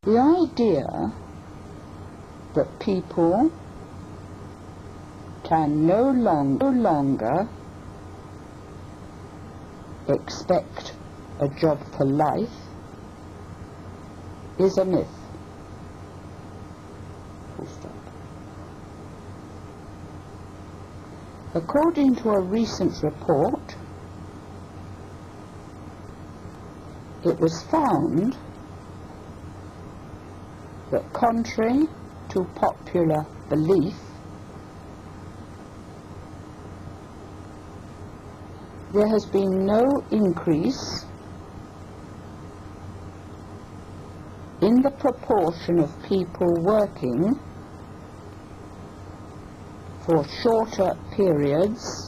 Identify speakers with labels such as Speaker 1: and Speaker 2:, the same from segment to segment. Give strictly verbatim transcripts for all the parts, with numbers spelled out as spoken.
Speaker 1: The idea that people can no, long, no longer expect a job for life is a myth. Full stop. According to a recent report, it was found that contrary to popular belief, there has been no increase in the proportion of people working for shorter periods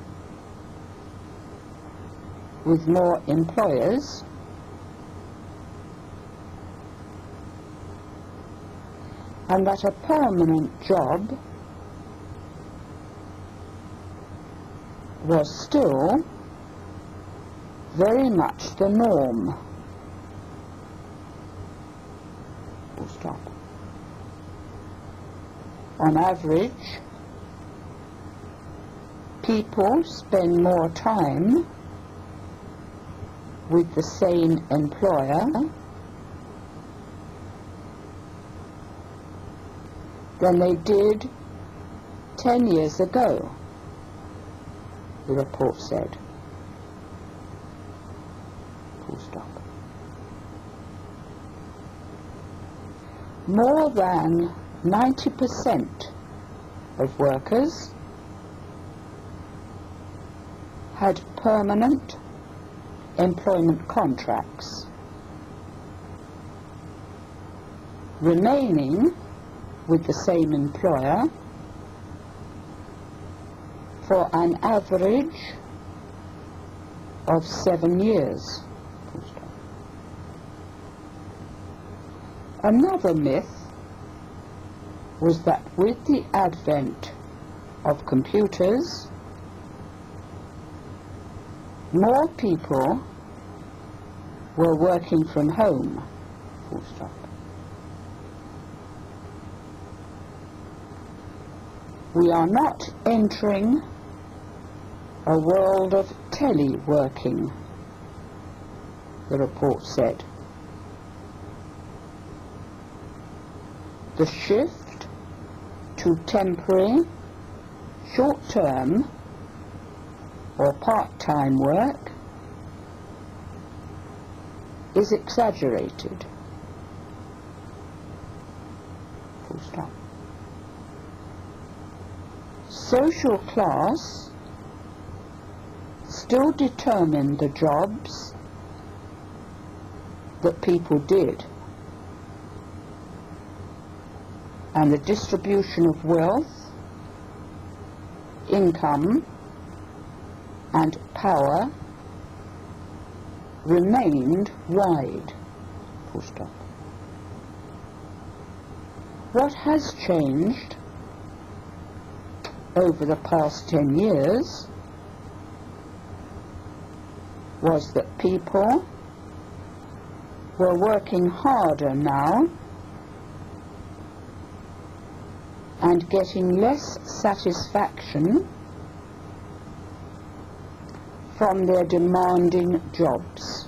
Speaker 1: with more employers, and that a permanent job was still very much the norm. Full stop. On average, people spend more time with the same employer than they did ten years ago, the report said. Full stop. More than ninety percent of workers had permanent employment contracts, remaining with the same employer for an average of seven years. Another myth was that with the advent of computers, more people were working from home. Full stop. We are not entering a world of teleworking, the report said. The shift to temporary, short-term or part-time work is exaggerated. Full stop. Social class still determined the jobs that people did, and the distribution of wealth, income, and power remained wide. Full stop. What has changed over the past ten years was that people were working harder now and getting less satisfaction from their demanding jobs.